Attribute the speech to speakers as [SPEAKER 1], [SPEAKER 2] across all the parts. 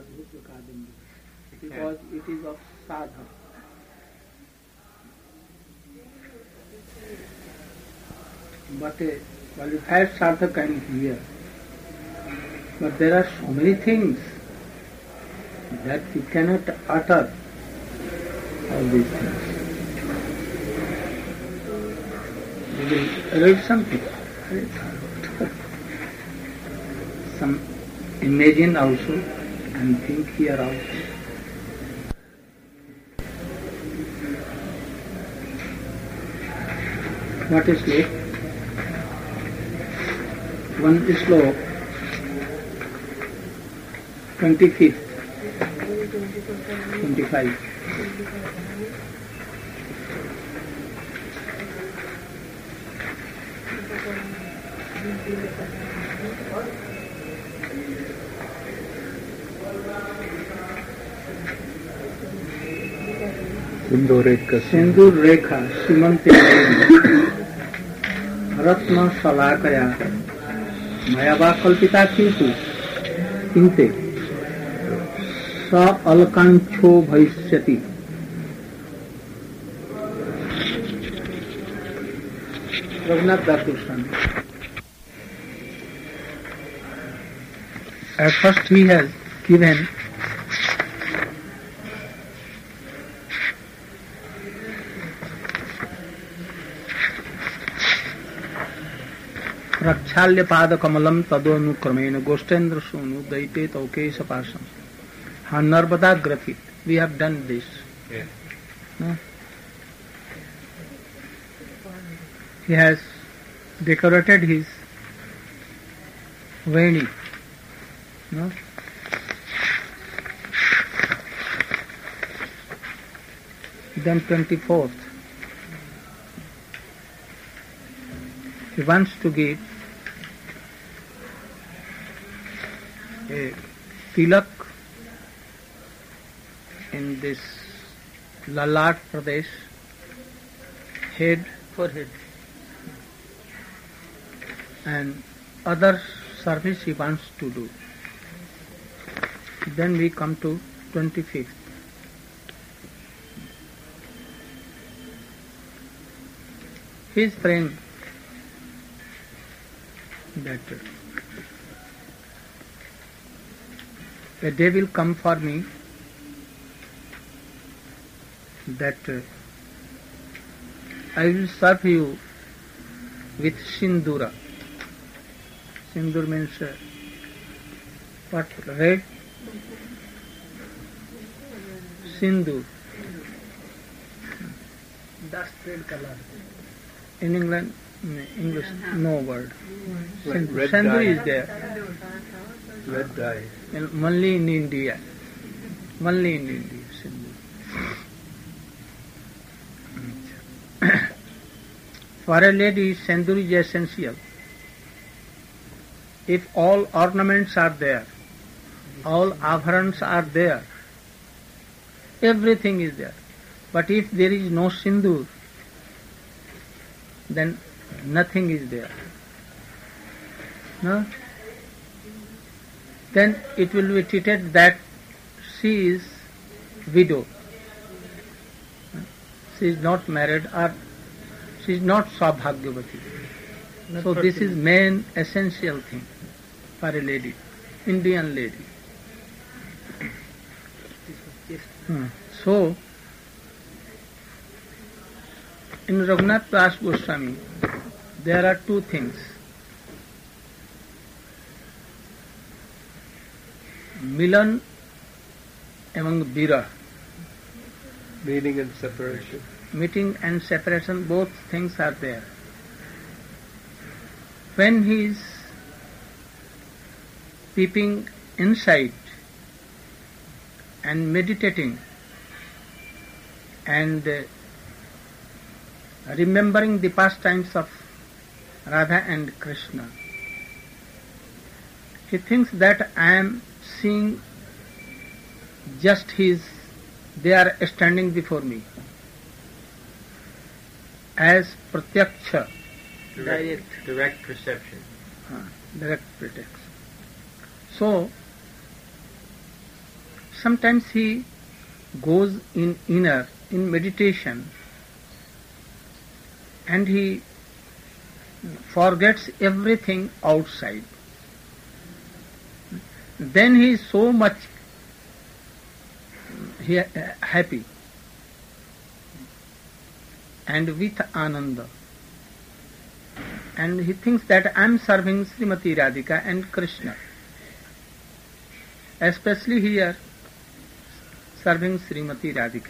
[SPEAKER 1] Adbhuta Kadambi, because it is of sadha. But a qualified sadha can hear. But there are so many things that you cannot utter all these things. You will read something. Some imagine also and think here also. What is left? One sloka, 25th, 25. सिंदूर रेखा सीमंते रत्न शलाकया मया वा कल्पिता किंतु किंते स अलकांक्षो भविष्यति. रघुनाथ दास Goswami. At first he has given प्रक्षाल्य पाद कमलम तदोनुक्रमेण गोष्ठेन्द्र सोनु दैते तौकेश पाशम. हाँ, Narmada ग्रथित. We have done this. Yeah. No? He has decorated his veni. No? Then 24th. He wants to give a tilak in this Lalat Pradesh, head, forehead, and other service he wants to do. Then we come to 25th. He is praying that a day will come for me that I will serve you with sindura. Sindur means what? Red? Sindur. Dust red color. In England, English, no word. Sindur is there.
[SPEAKER 2] Red dye.
[SPEAKER 1] Only in India. Only in India, Sindur. For a lady, Sindur is essential. If all ornaments are there, all abharans are there, everything is there. But if there is no Sindur, then nothing is there. No? Then it will be treated that she is widow. She is not married or she is not Saubhagyavati. So this is main essential thing for a lady, Indian lady. So, in Raghunath Das Goswami, there are two things. Milan among Virah.
[SPEAKER 2] Meeting and separation.
[SPEAKER 1] Meeting and separation, both things are there. When he is peeping inside and meditating and remembering the pastimes of Radha and Krishna, he thinks that I am seeing just they are standing before me as pratyaksha,
[SPEAKER 2] direct perception.
[SPEAKER 1] Direct perception. So, sometimes he goes in meditation, and he forgets everything outside. Then he is so much happy and with Ananda. And he thinks that I am serving Srimati Radhika and Krishna. Especially here, serving Srimati Radhika.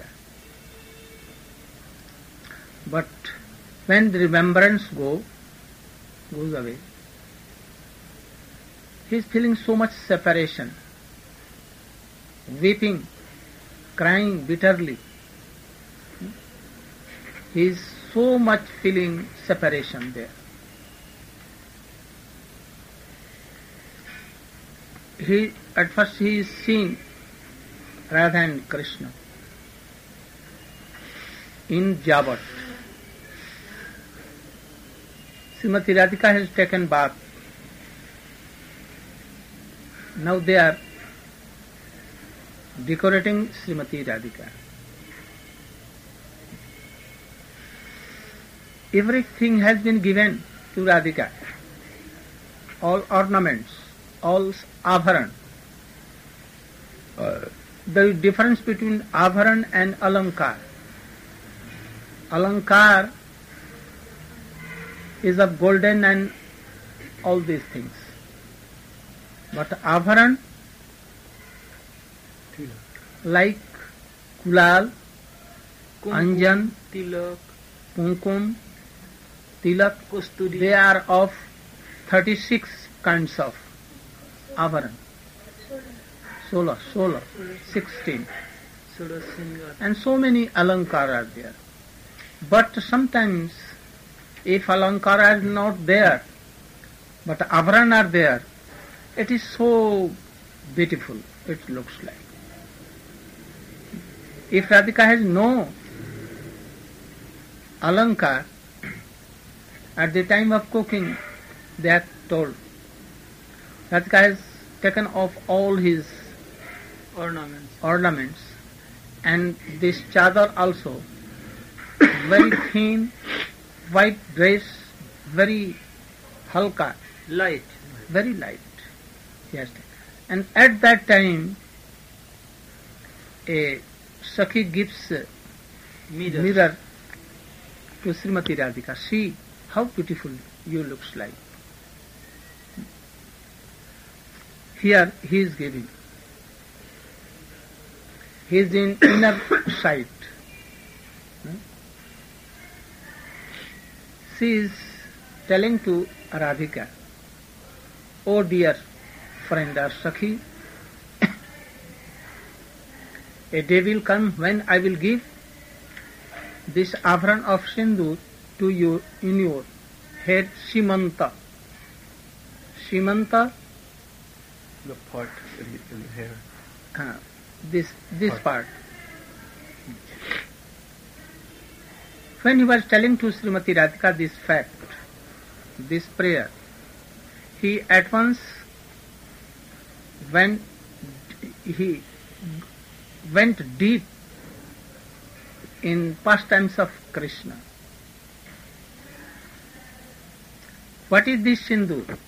[SPEAKER 1] But when the remembrance goes away, he is feeling so much separation, weeping, crying bitterly. He is so much feeling separation there. At first he is seeing Radha and Krishna in Jabat. Srimati Radhika has taken bath. Now they are decorating Srimati Radhika. Everything has been given to Radhika. All ornaments, all abharan. The difference between abharan and alankar. Alankar is of golden and all these things. But abharan, like kulal, anjan,
[SPEAKER 2] tilak,
[SPEAKER 1] kumkum, tilak,
[SPEAKER 2] kusturi,
[SPEAKER 1] they are of 36 kinds of abharan. 16. And so many alankar are there. But sometimes, if alankar are not there, but abharan are there, it is so beautiful, it looks like. If Radhika has no alankar, at the time of cooking, they are told, Radhika has taken off all his ornaments, and this chadar also, very thin, white dress, very halka,
[SPEAKER 2] light,
[SPEAKER 1] very light. Yes. And at that time, a Sakhi gives mirror to Srimati Radhika. See how beautiful you looks like. Here he is giving. He is in inner sight. She is telling to Radhika, "Oh dear friend or Sakhi, a day will come when I will give this abharan of sindoor to you in your head, Shimanta." Shimanta,
[SPEAKER 2] the part in the hair.
[SPEAKER 1] This part. When he was telling to Srimati Radhika this fact, this prayer, he at once went deep in pastimes of Krishna. What is this sindoor?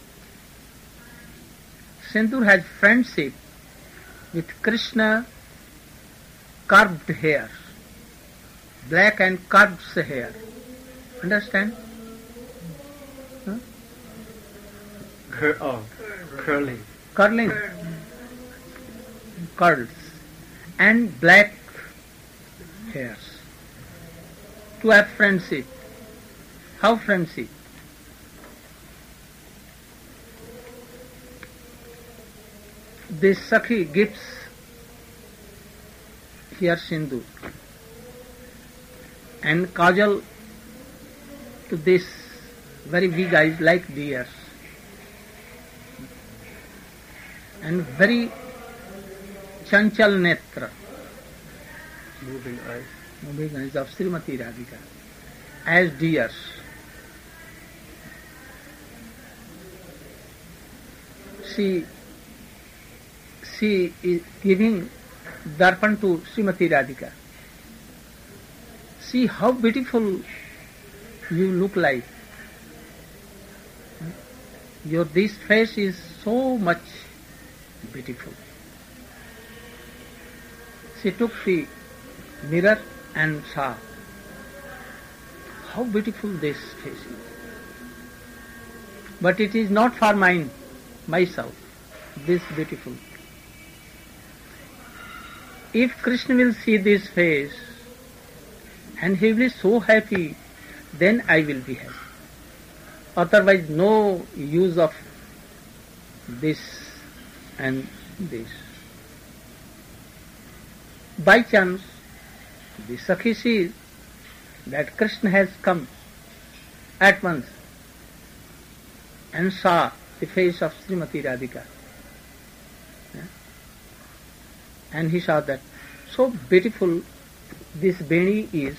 [SPEAKER 1] Sindoor has friendship with Krishna curved hair, black and curved hair. Understand? Huh?
[SPEAKER 2] Curling.
[SPEAKER 1] Curls and black hairs. To have friendship. How friendship? This Sakhi gives here sindoor and kajal to this very big eyes like deers and very chanchal netra,
[SPEAKER 2] moving
[SPEAKER 1] eyes of Srimati Radhika as deers. She is giving Darpan to Srimati Radhika. See how beautiful you look like. This face is so much beautiful. She took the mirror and saw how beautiful this face is. But it is not for myself, this beautiful. If Krishna will see this face and he will be so happy, then I will be happy. Otherwise, no use of this and this. By chance, the Sakhi sees that Krishna has come at once and saw the face of Srimati Radhika. And he saw that so beautiful this Beni is,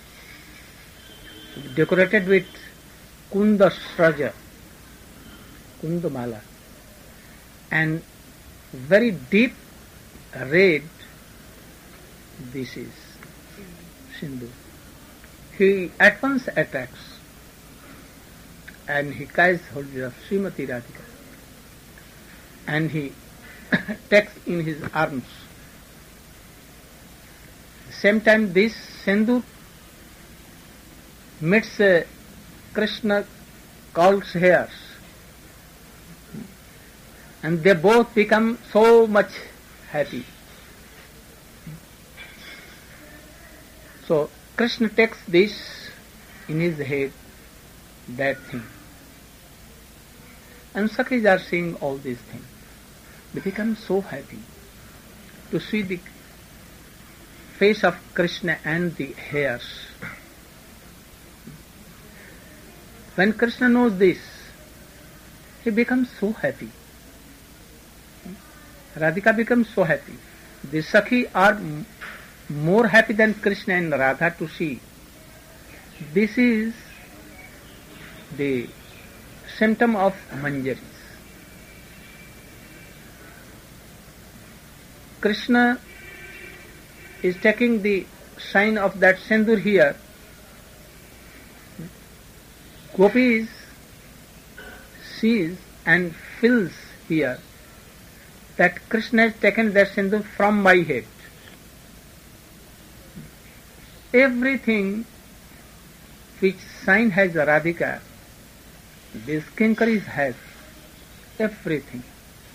[SPEAKER 1] decorated with Kunda Sraja, Kundamala, and very deep red, this is Sindhu. He at once attacks and he catches hold of Srimati Radhika and he takes in his arms. Same time this Sindhu meets Krishna Kaul's hairs and they both become so much happy. So Krishna takes this in his head, that thing. And Sakhis are seeing all these things. They become so happy to see the face of Krishna and the hairs. When Krishna knows this, he becomes so happy. Radhika becomes so happy. The Sakhi are more happy than Krishna and Radha to see. This is the symptom of Manjaris. Krishna is taking the sign of that Sindur here. Gopis sees and feels here that Krishna has taken that Sindur from my head. Everything which sign has Radhika, this Kinkaris has everything.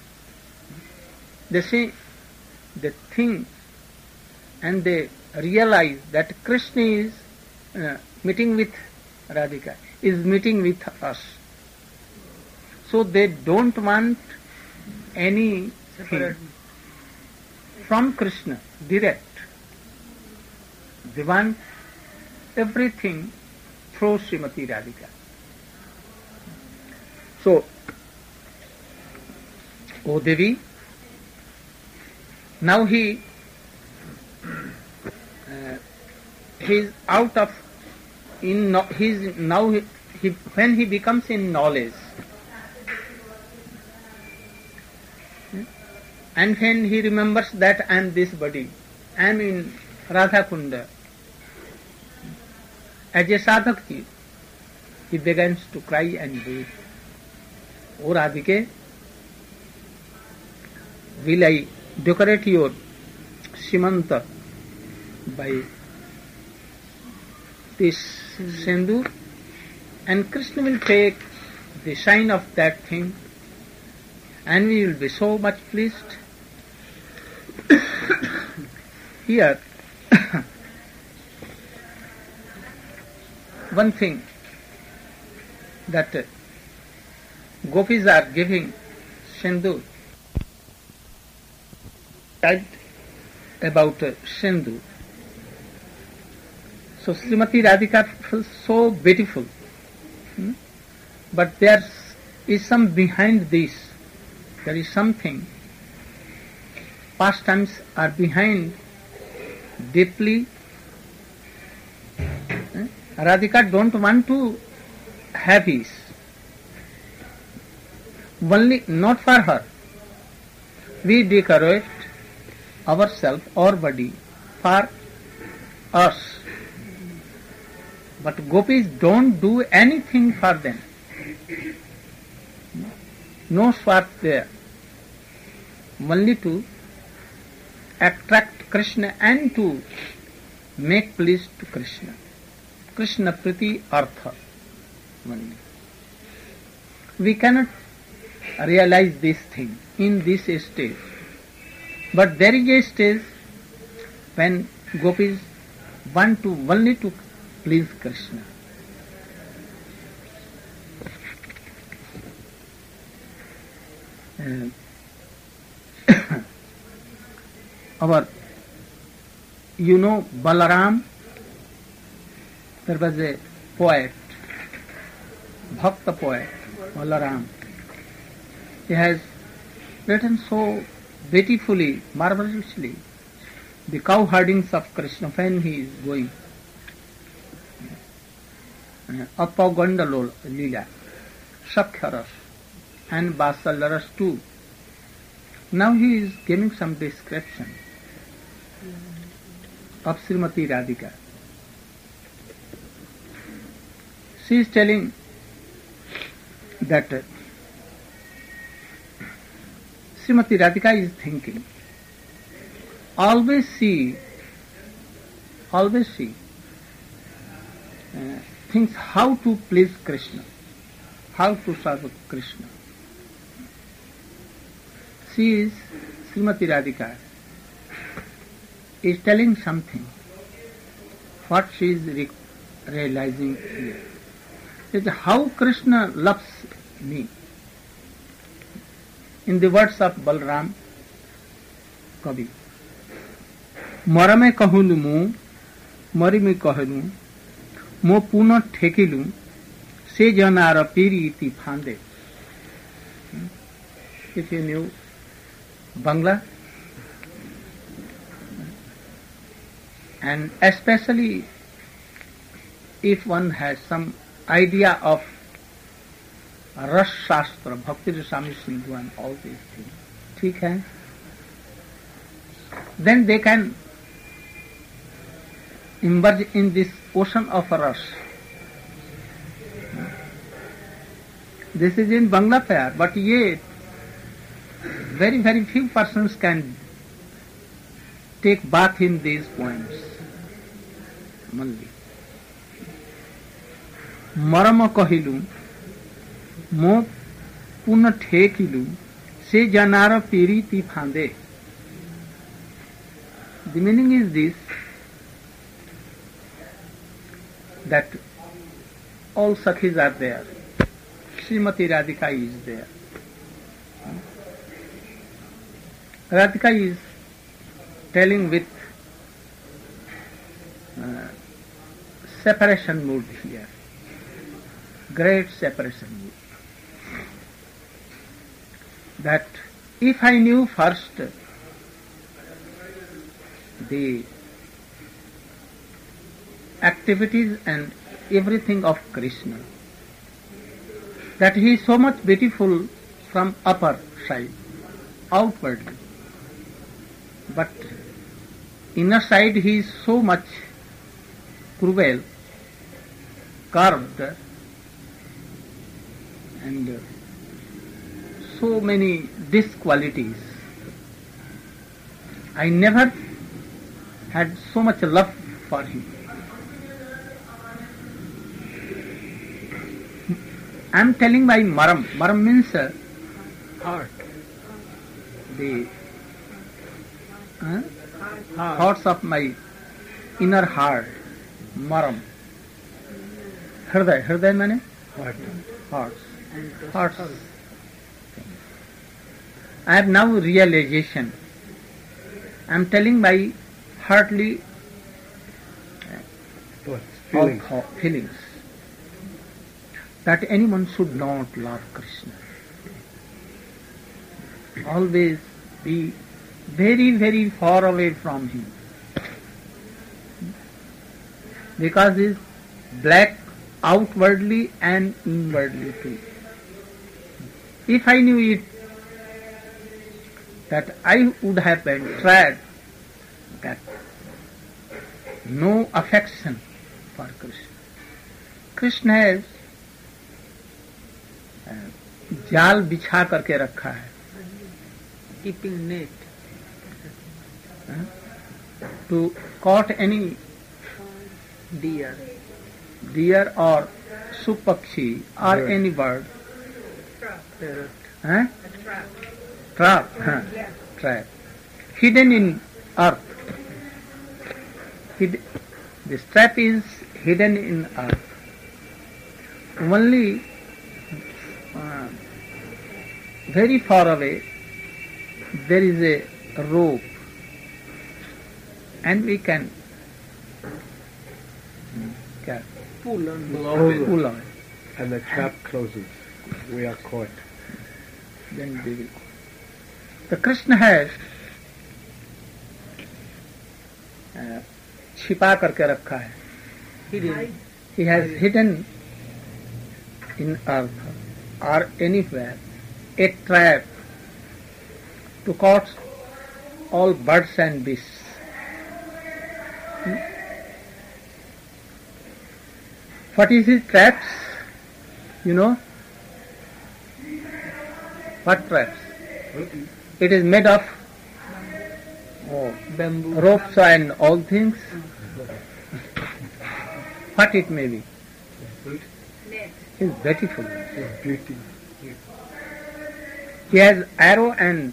[SPEAKER 1] They see the thing and they realize that Krishna is meeting with Radhika, is meeting with us. So they don't want anything from Krishna direct. They want everything through Srimati Radhika. So, O Devi, now he is out of when he becomes in knowledge, and when he remembers that I am this body, I am in Radha Kunda, as a sadhak, he begins to cry and weep. O Radhike, will I decorate your Simanta by this Sindur, and Krishna will take the sign of that thing and we will be so much pleased. Here, one thing that gopis are giving Sindur, about Sindhu. So Srimati Radhika feels so beautiful. But there is some behind this. There is something. Pastimes are behind deeply. Radhika don't want to have this. Only not for her. We decorate ourselves or body for us. But gopis don't do anything for them. No swath there. Only to attract Krishna and to make pleased to Krishna. Krishna priti artha only. We cannot realize this thing in this stage. But there is a stage when gopis want to only to please Krishna. Our, Balaram, there was a poet, Bhakta poet, Balaram. He has written so beautifully, marvelously, the cow herdings of Krishna when he is going. Apagandalo Lila, Shakhyaras, and Basalaras too. Now he is giving some description of Srimati Radhika. She is telling that Srimati Radhika is thinking, always she thinks how to please Krishna, how to serve Krishna. She is, Srimati Radhika, is telling something, what she is realizing here. Is how Krishna loves me. In the words of Balram Kavi, Marame kahulu mu, marime kahulu, mo puna thekilu, se janara piri iti phande. If you knew Bangla, and especially if one has some idea of Ras Shastra, Bhakti Rasami Sindhu and all these things, ठीक है? Then they can emerge in this ocean of Ras. This is in Bangla fair, but yet very, very few persons can take bath in these poems. Only. Marama kahilu, mo puna thekilu, se janara piriti phande. The meaning is this, that all Sakhis are there. Srimati Radhika is there. Radhika is telling with separation mood here. Great separation mood. That if I knew first the activities and everything of Krishna, that he is so much beautiful from upper side, outwardly, but inner side he is so much cruel, curved, and so many disqualities. I never had so much love for him. I am telling my maram. Maram means
[SPEAKER 2] heart.
[SPEAKER 1] The thoughts of my inner heart. Maram. Hriday. Hriday means
[SPEAKER 2] Heart.
[SPEAKER 1] Hearts. I have now realization. I am telling my heartly feelings. That anyone should not love Krishna. Always be very, very far away from him. Because he is black outwardly and inwardly too. If I knew it, that I would have tried that no affection for Krishna. Krishna has जाल बिछा करके रखा है,
[SPEAKER 3] keeping net
[SPEAKER 1] to caught any deer or supakshi or
[SPEAKER 2] Bird.
[SPEAKER 1] any bird.
[SPEAKER 2] Parrot.
[SPEAKER 1] Huh? Trap. Trap. Hidden in earth. This trap is hidden in earth. Only very far away there is a rope, and we can
[SPEAKER 3] pull on
[SPEAKER 1] pull on it.
[SPEAKER 2] And the trap closes. We are caught.
[SPEAKER 1] Then we will. The Krishna has छिपा करके रखा है. He has hidden in earth or anywhere a trap to catch all birds and beasts. What is his traps? You know? What traps? It is made of
[SPEAKER 3] bamboo
[SPEAKER 1] ropes and all things. What it may be. It's beautiful.
[SPEAKER 2] It's beauty.
[SPEAKER 1] He has arrow and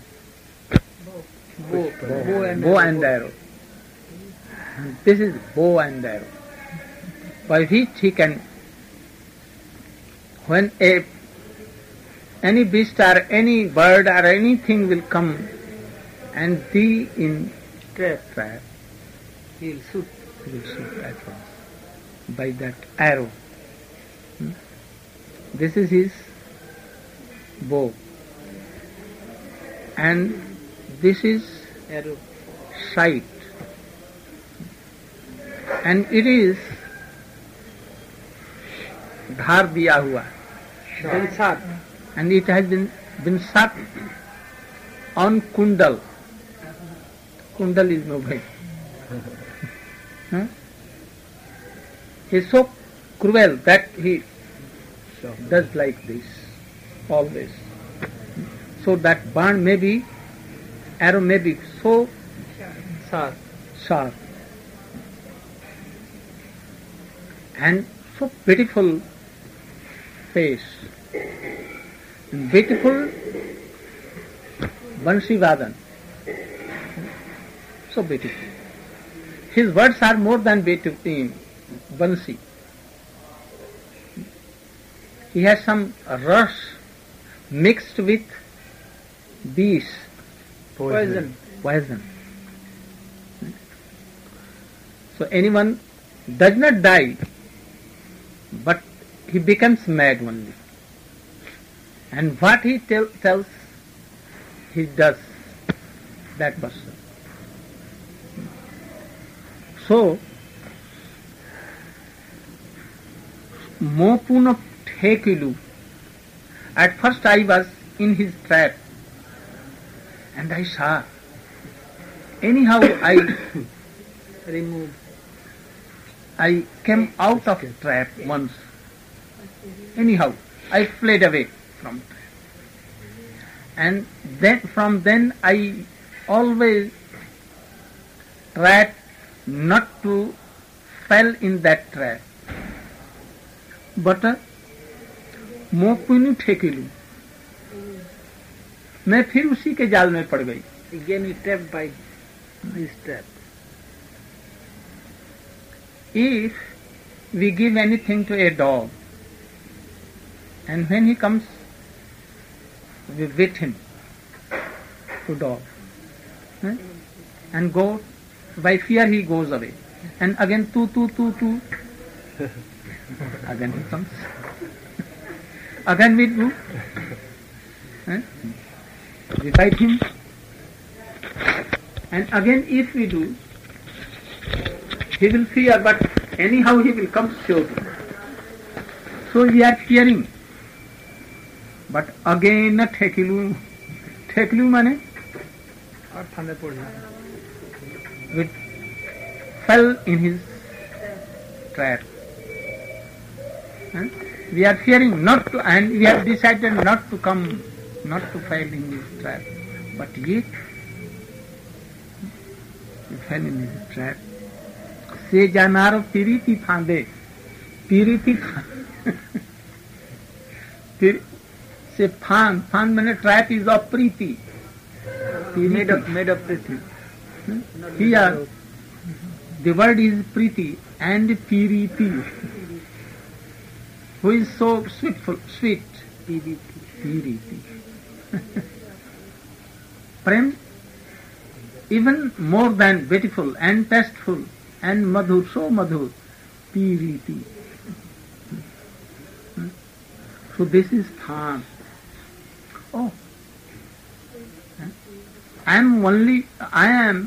[SPEAKER 3] bow
[SPEAKER 1] and arrow. This is bow and arrow. By which he can, when any beast or any bird or anything will come and be in trap,
[SPEAKER 3] he'll shoot.
[SPEAKER 1] he will shoot at once by that arrow. This is his bow. And this is
[SPEAKER 3] Arrow.
[SPEAKER 1] sight. And it is धार दिया हुआ,
[SPEAKER 3] Then sharp.
[SPEAKER 1] and it has been shot on Kundal. Kundal is no bhai. He is so cruel that he does like this always. So that barn may be, arrow may be so sharp and so beautiful face, beautiful Bansi Vadan, so beautiful. His words are more than beautiful in Bansi. He has some rus mixed with bees,
[SPEAKER 3] Poison.
[SPEAKER 1] So anyone does not die, but he becomes mad only. And what he tells, he does, that person. So, Mopuna Thekilu, at first I was in his trap, and I saw. Anyhow, I came out of trap once. Anyhow, I fled away from trap. And then from then I always tried not to fall in that trap. But मोपुनु ठेकिलू, मैं फिर उसी के जाल में पड़ गई.
[SPEAKER 3] Again he trapped by his trap.
[SPEAKER 1] If we give anything to a dog, and when he comes, we beat him to dog, and go, by fear he goes away, and again tu, again he comes, again we do, we bite him, and again if we do, he will fear, but anyhow he will come surely. So we are fearing. But again ठेकिलू माने
[SPEAKER 3] और ठंडे पड़ जाए.
[SPEAKER 1] with fell in his trap. Huh? We are fearing not to, and we have decided not to come, not to fall in his trap. But yet, we fell in his trap. Se janaro piriti phande, piriti se phand means trap is of priti.
[SPEAKER 3] Made of priti.
[SPEAKER 1] Here, the word is priti and piriti, who is so sweet. Piriti. Prem, even more than beautiful and tasteful and madhur, so madhur, piriti. So this is Than. Oh, I am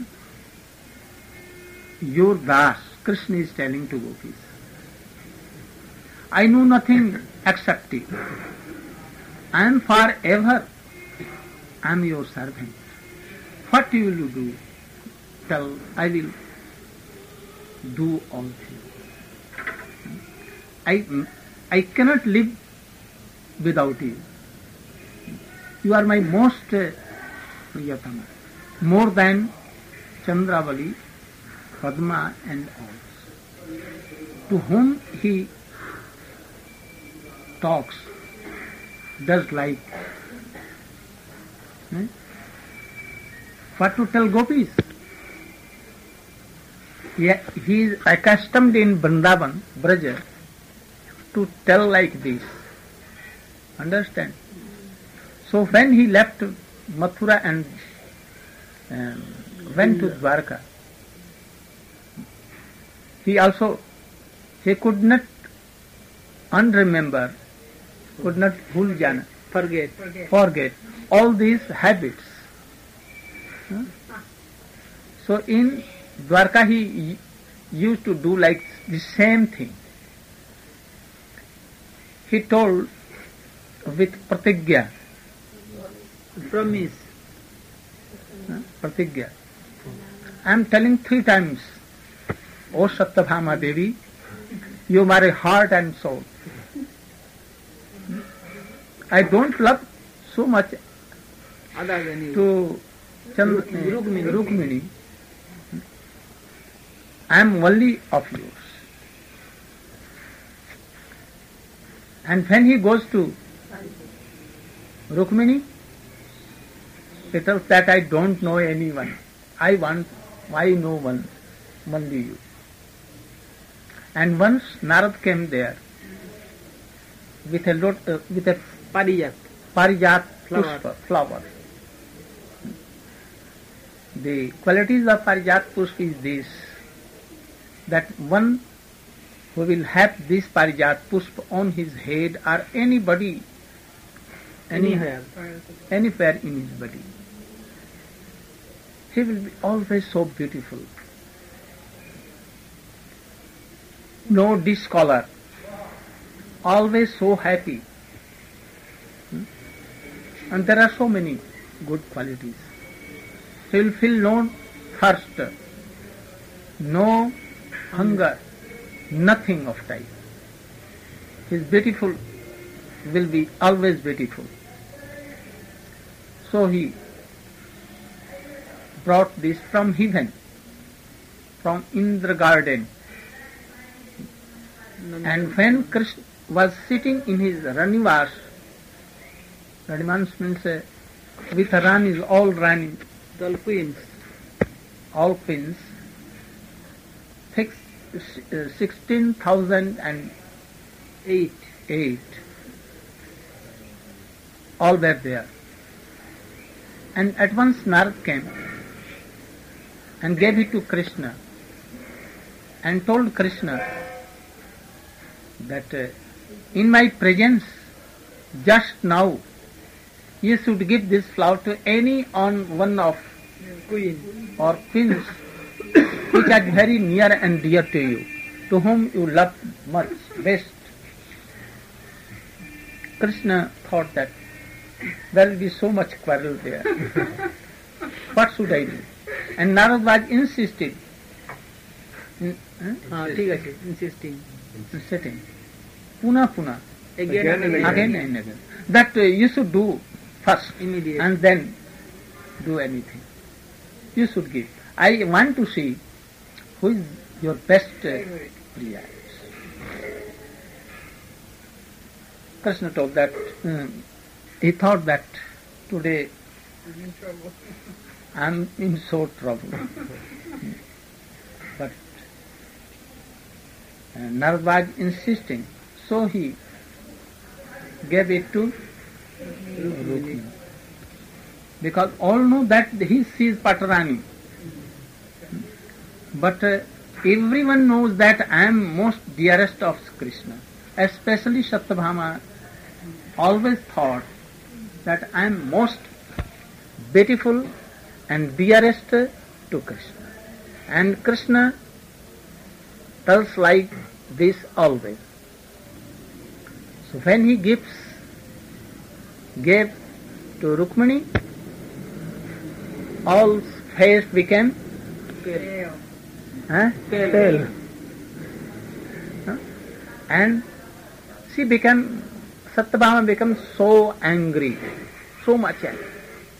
[SPEAKER 1] your Das, Krishna is telling to gopis. I know nothing except you. I am forever, I am your servant. What will you do? Tell, I will do all things. I cannot live without you. You are my most Priyatama, more than Chandravali, Padma and all. To whom he talks, does like. What to tell gopis? He is accustomed in Vrindavan, Braja, to tell like this. Understand? So when he left Mathura and went to Dwarka, he could not unremember, could not bhul jana, forget all these habits. So in Dwarka he used to do like the same thing. He told with pratigya,
[SPEAKER 3] Promise.
[SPEAKER 1] Pratigya. I am telling 3 times, O Satyabhama Devi, you are my heart and soul. I don't love so much to Rukmini. I am only of yours. And when he goes to Rukmini, he tells that I don't know anyone. I know one, only you. And once Narad came there with a Parijat flower. The qualities of Parijat Pushpa is this, that one who will have this Parijat Pushpa on his head or anybody, anywhere in his body, he will be always so beautiful. No discolor, always so happy. And there are so many good qualities. He will feel no thirst, no hunger, nothing of type. His beautiful will be always beautiful. So he brought this from heaven, from Indra garden. And when Krishna was sitting in his Ranivas, Ranivas means with Ranis, all Ranis, all queens, 16,008, all were there. And at once Narad came and gave it to Krishna and told Krishna that in my presence, just now, you should give this flower to any one of queen or queens which are very near and dear to you, to whom you love much, best. Krishna thought that there will be so much quarrel there. What should I do? And Narad was insisting.
[SPEAKER 3] ठीक है, insisting.
[SPEAKER 1] Insisting. Puna.
[SPEAKER 3] Again and
[SPEAKER 1] Again. That you should do first.
[SPEAKER 3] Immediate.
[SPEAKER 1] And then do anything. You should give. I want to see who is your best Priya. Krishna told that he thought that today I am in so trouble. But Narad was insisting, so he gave it to Rukmini. Because all know that he sees Patarani. But everyone knows that I am most dearest of Krishna. Especially Satyabhama always thought that I am most beautiful and dearest to Krishna. And Krishna tells like this always. So when he gave to Rukmini, all face became
[SPEAKER 3] Pale.
[SPEAKER 1] pale. And she became, Satyabhama became so angry, so much angry.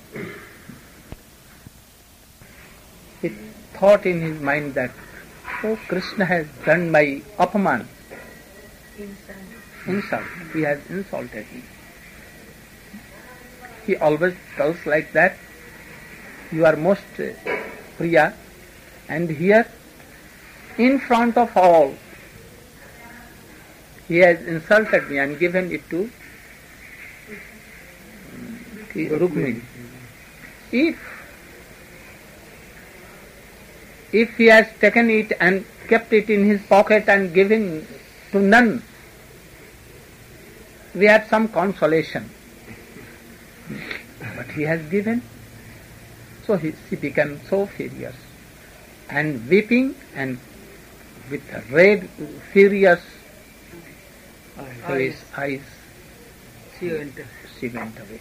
[SPEAKER 1] He thought in his mind that, oh, Krishna has done my apaman. Insult. He has insulted me. He always tells like that, you are most Priya, and here, in front of all, he has insulted me and given it to Rukmini. If he has taken it and kept it in his pocket and given to none, we have some consolation. But he has given, so she became so furious and weeping, and with red, furious eyes,
[SPEAKER 3] She went.
[SPEAKER 1] she went away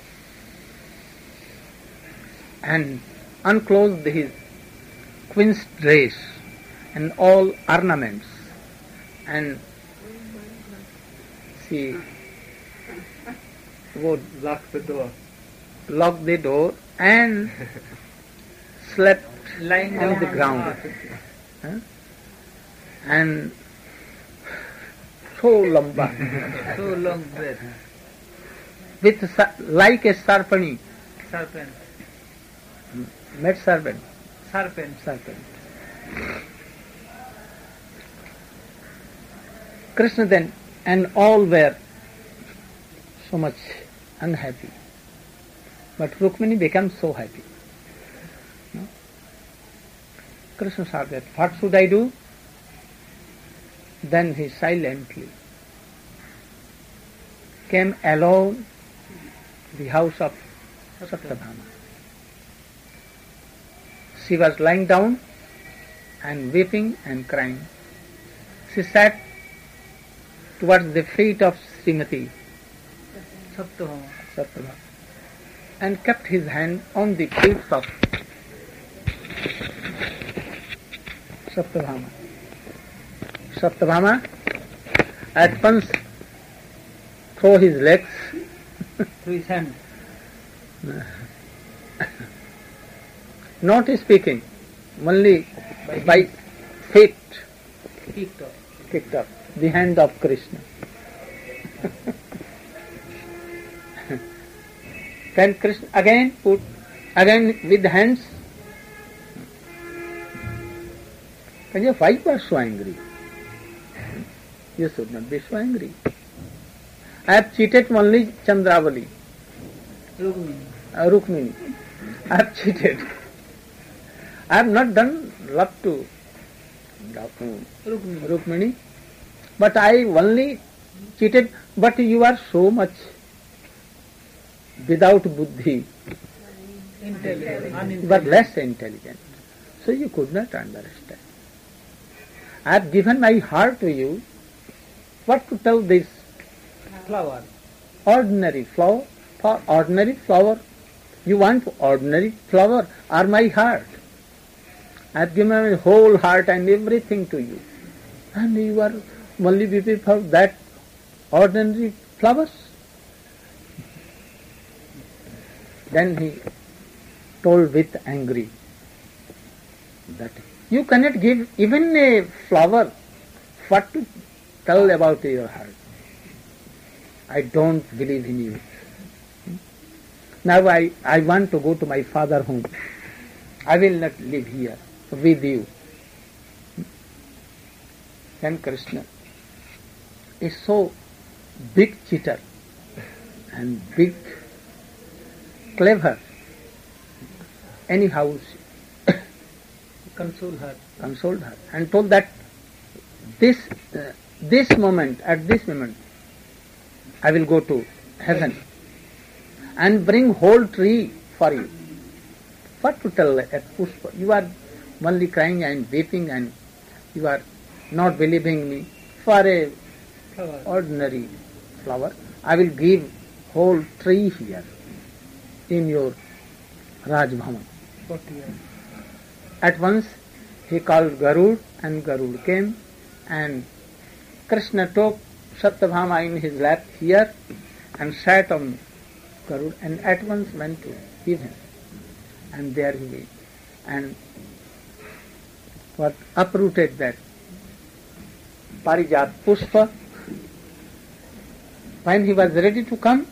[SPEAKER 1] and unclosed his queen's dress and all ornaments, and she would
[SPEAKER 2] Lock the door.
[SPEAKER 1] lock the door and slept
[SPEAKER 3] Lying
[SPEAKER 1] on
[SPEAKER 3] down
[SPEAKER 1] the ground. And so lamba,
[SPEAKER 3] So long breath.
[SPEAKER 1] with like a serpent,
[SPEAKER 3] Serpent.
[SPEAKER 1] mad serpent. Krishna then and all were so much unhappy. But Rukmini became so happy. No? Krishna saw that, what should I do? Then he silently came alone to the house of Satyabhama. She was lying down and weeping and crying. She sat towards the feet of Srimati Satyabhama and kept his hand on the feet of Satyabhama. Satyabhama at once threw his legs
[SPEAKER 3] To his hand.
[SPEAKER 1] not speaking, only by feet kicked up the hand of Krishna. Then Krishna again with the hands. Why you are so angry? You should not be so angry. I have cheated only Chandravali, Rukmini. I have cheated. I have not done love to Rukmini, but I only cheated. But you are so much without buddhi, but less intelligent. So you could not understand. I have given my heart to you. What to tell this
[SPEAKER 3] Flower.
[SPEAKER 1] ordinary flower? For ordinary flower, you want ordinary flower or my heart? I have given my whole heart and everything to you. And you are only weeping for that ordinary flowers? Then he told with angry that you cannot give even a flower. What to tell about your heart? I don't believe in you. Now I want to go to my father's home. I will not live here with you. Then Krishna is so big cheater and big clever. Anyhow,
[SPEAKER 3] Consoled her.
[SPEAKER 1] And told that this moment, I will go to heaven and bring whole tree for you. What to tell at Pushpa? You are only crying and weeping and you are not believing me. For a ordinary flower, I will give whole tree here in your Raj Bhavan.
[SPEAKER 3] 40 years.
[SPEAKER 1] At once he called Garud and Garud came and Krishna took Satyabhama in his lap here and sat on Garud and at once went to give him. And there he went. And what uprooted that Parijat Pushpa. When he was ready to come,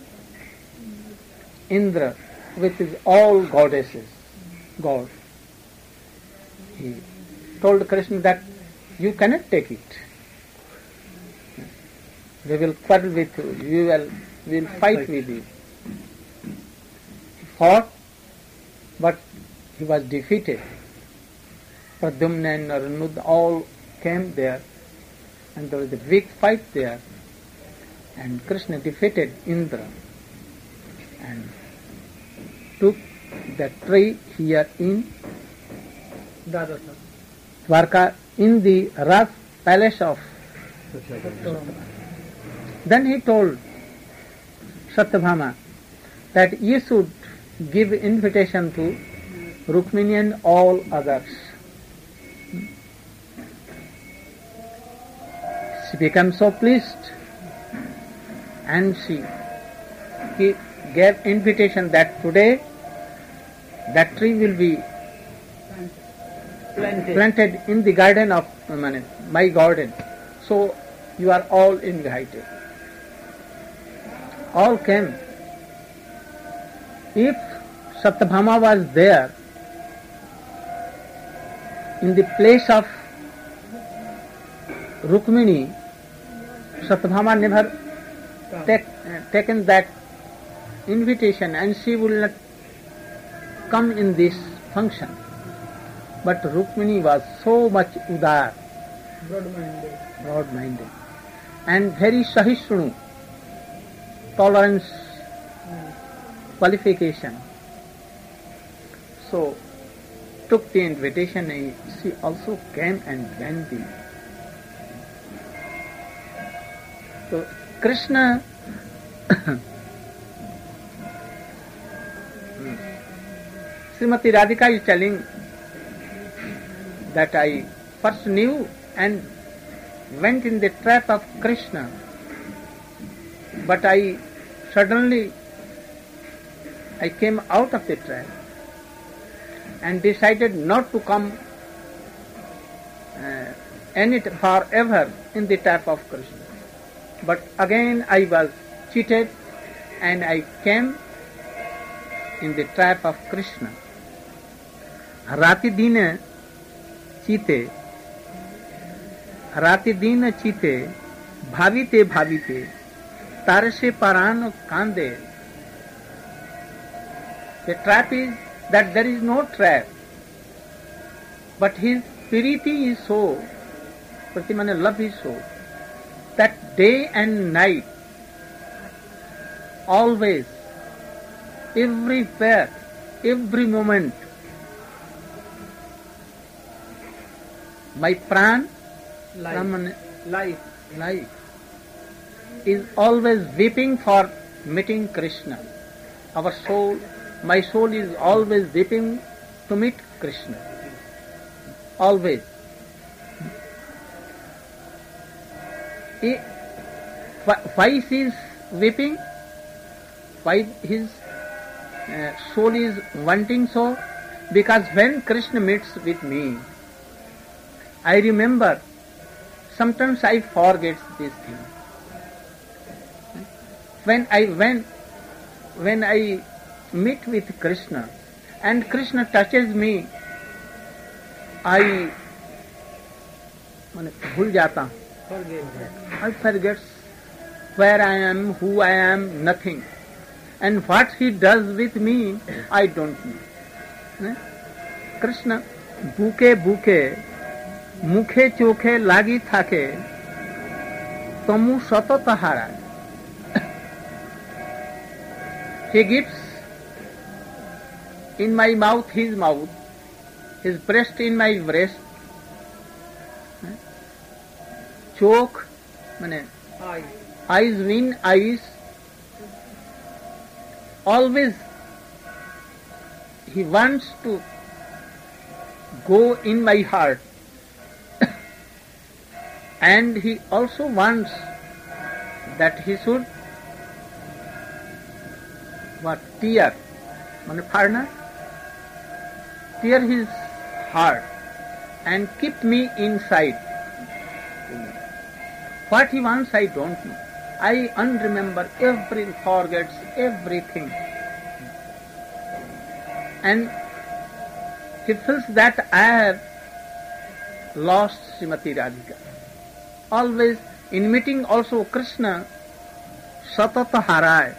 [SPEAKER 1] Indra with his all goddesses, God, he told Krishna that you cannot take it. We will quarrel with you, we will fight with you. He fought, but he was defeated. Pradyumna and Naranud all came there, and there was a big fight there. And Krishna defeated Indra and took the tree here in Dwarka in the Raj palace of Satyabhama. Then he told Satyabhama that you should give invitation to Rukmini and all others. She became so pleased and she gave invitation that today that tree will be planted in the garden of my garden. So you are all invited. All came. If Satyabhama was there in the place of Rukmini, Satyabhama never taken that invitation and she will not come in this function. But Rukmini was so much udar, broad-minded, and very sahishnু, tolerance, qualification. So took the invitation and she also came and went in. So Krishna Srimati Radhika is telling that I first knew and went in the trap of Krishna, but I came out of the trap and decided not to come forever in the trap of Krishna. But again I was cheated and I came in the trap of Krishna. राति दिन चीते भाविते तारसे पारान कांदे. The trap is that there is no trap, but his purity is so, pratimane love is so, that day and night, always, everywhere, every moment, my pran, life is always weeping for meeting Krishna. Our soul, my soul is always weeping to meet Krishna. always. Why he is weeping? Why his soul is wanting so? Because when Krishna meets with me, I remember, sometimes I forget this thing. When I meet with Krishna and Krishna touches me, I भूल जाता हूँ. I forget where I am, who I am, nothing. And what he does with me, I don't know. Krishna, buke buke, mukhe chokhe lagi thake, tamu satata haray. He gives in my mouth, his breast in my breast. Choke, eyes win eyes. Always he wants to go in my heart. And he also wants that he should tear, tear his heart and keep me inside. What he wants, I don't know. I unremember, forgets everything. And he feels that I have lost Srimati Radhika. Always in meeting also Krishna, satata haray.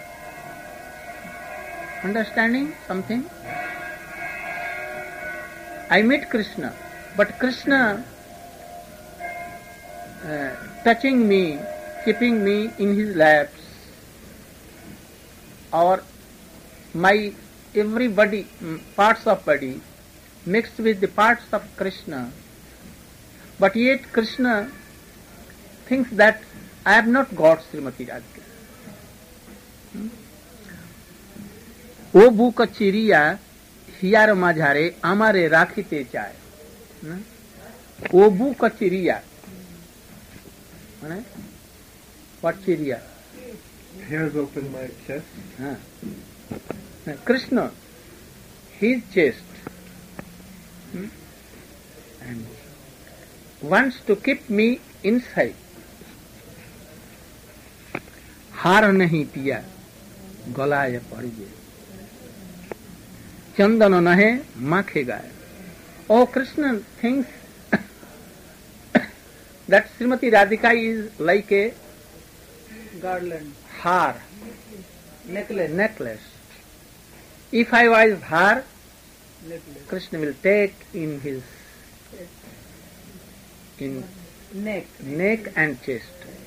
[SPEAKER 1] Understanding something? I meet Krishna, but Krishna touching me, keeping me in his laps, or my every body, parts of body mixed with the parts of Krishna. But yet Krishna thinks that I have not got Srimati Radhika. O buka chiriya hiyar majhare amare rakhite chaye. O buka chiriya. What chiriya?
[SPEAKER 2] Hairs open my chest.
[SPEAKER 1] Krishna, his chest, and wants to keep me inside. हार नहीं पिया गलाए पड़ गए चंदन नहे माखे गाय. Oh, Krishna thinks that Srimati Radhika is like a
[SPEAKER 3] garland,
[SPEAKER 1] har,
[SPEAKER 3] necklace.
[SPEAKER 1] If I was har,
[SPEAKER 3] Necklace.
[SPEAKER 1] Krishna will take in his neck and chest.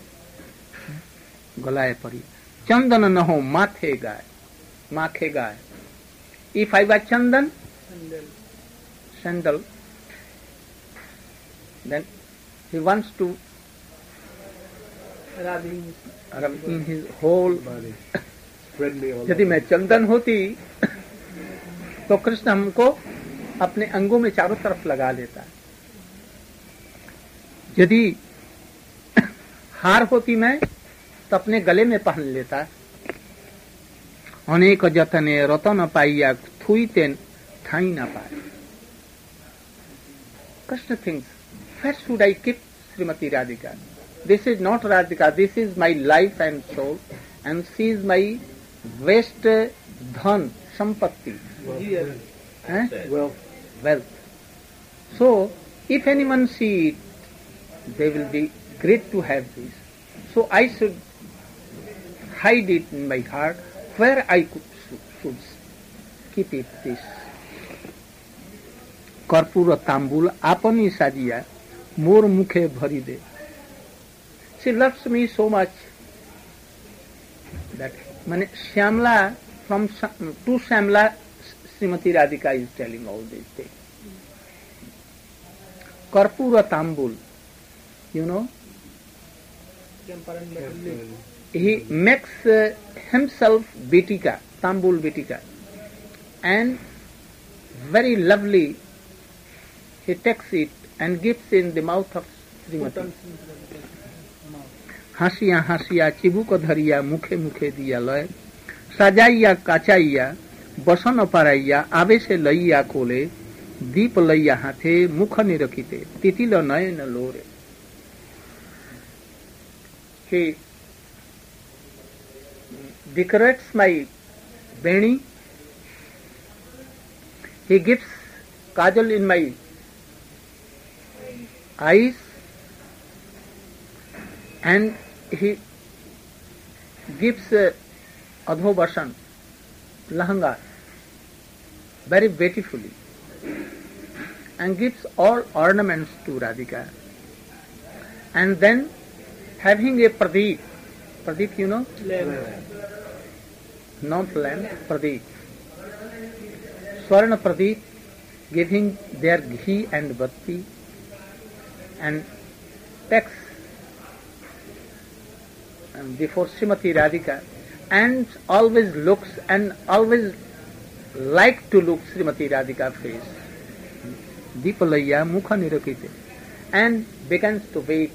[SPEAKER 1] गलाए पड़ी चंदन न हो माथे गाय माखे गाय. If I was chandan, sandal, then he wants to rub in his whole
[SPEAKER 2] body. Spread me all
[SPEAKER 1] यदि मैं चंदन होती तो कृष्ण हमको अपने अंगों में चारों तरफ लगा लेता. यदि हार होती मैं तो अपने गले में पहन लेता. अनेक जतने रतन पाइया थुईते ठाई ना पाए. Krishna thinks, where should I keep Srimati Radhika? This is not Radhika, this is my life and soul, and she is my waste dhan, sampatti. Wealth. So, if anyone see it, they will be great to have this. So I should hide it in my heart where I should keep it this. कर्पूर तांबुल आपनी साजिया मोर मुखे भरी दे. She loves me so much that माने Shyamala from to Shyamala Srimati Radhika is telling all these things. Karpura Tambul, you know, he makes himself Bitika, Tambul Bitika, and very lovely he takes it and gives in the mouth of Srimati. हासिया हासिया चिबुक धरिया मुखे मुखे दिया लय सजाइया काचाइया बसन पाराइया आवेशे लइया कोले दीप लइया हाथे मुख निरखिते तितिल नयन लोरे. He decorates my beni. He gives kajal in my eyes, and he gives adhobasan, lahanga, very beautifully, and gives all ornaments to Radhika. And then, having a pradeep, pradeep you know? Not lamp, pradeep. Swarna pradeep, giving their ghee and bhakti, and takes before Srimati Radhika, and always looks and always like to look Srimati Radhika face. Deepalaya mukha nirakite, and begins to weep.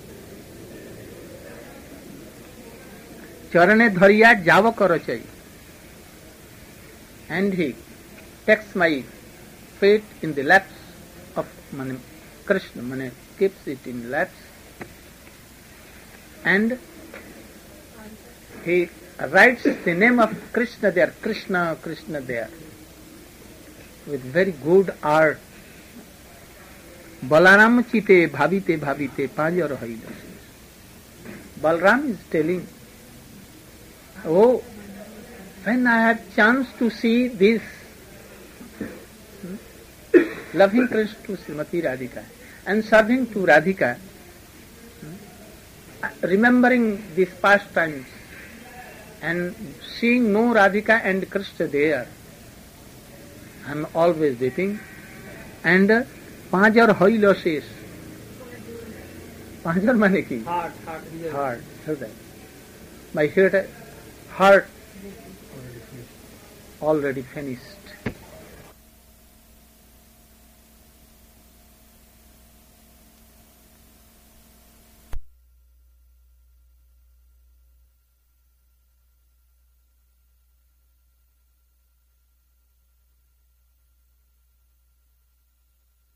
[SPEAKER 1] Charane dhariya java karachai, and he takes my feet in the laps of Krishna, keeps it in laps, and he writes the name of Krishna there, Krishna, Krishna there, with very good art. Balaram chite bhavite bhavite panjar haida. Balaram is telling, oh, when I had chance to see this loving Krishna to Srimati Radhika and serving to Radhika, remembering these past times and seeing no Radhika and Krishna there, I am always weeping. And Panjar hoilo says, Panjar mane ki? Heart. My heart already finished.